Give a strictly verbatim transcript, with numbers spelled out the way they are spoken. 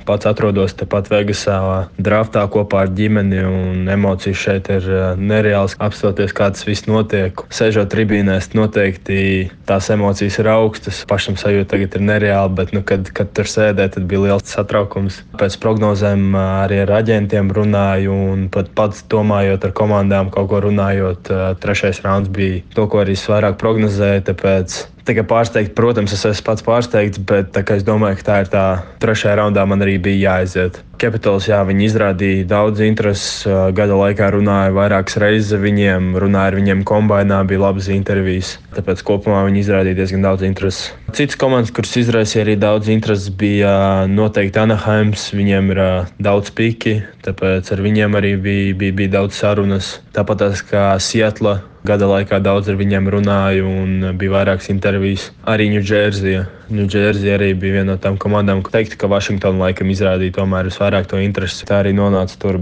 pats atrodos tepat Vegasā draftā kopā ar ģimeni, un emocijas šeit ir nereāls. Apstoties, kā tas viss notiek, sēžot tribīnēs, noteikti tās emocijas ir augstas. Pašam sajūta tagad ir nereāla, bet, nu, kad, kad tur sēdēja, tad bija liels satraukums. Pēc prognozēm arī ar aģentiem runāju, un pat pats domājot ar komandām, kaut ko runājot, trešais rauns bija to, ko arī vairāk prognozēju, tāpēc tikai pārsteigts, protams, es esmu pats pārsteigts, bet tā, es domāju, ka tā ir tā trešajā raundā man arī bija jāaiziet. Capitals, jā, viņi izrādīja daudz intereses, gada laikā runāja vairākas reizes ar viņiem, runāja ar viņiem kombainā, bija labas intervijas, tāpēc kopumā viņi izrādīja diezgan daudz intereses. Citas komandas, kuras izraisīja arī daudz intereses, bija noteikti Anaheims, viņiem ir daudz piki, tāpēc ar viņiem arī bija, bija, bija daudz sarunas. Tāpat tās kā Seattle, gada laikā daudz ar viņiem runāju un bija vairākas intervijas. Arī Ņūdžerzija. Ņūdžerzija arī bija viena no tām komandām, ko teiktu, ka Vašingtona laikam izrādīja tomēr visvairāk to interesi. Tā arī nonāca tur.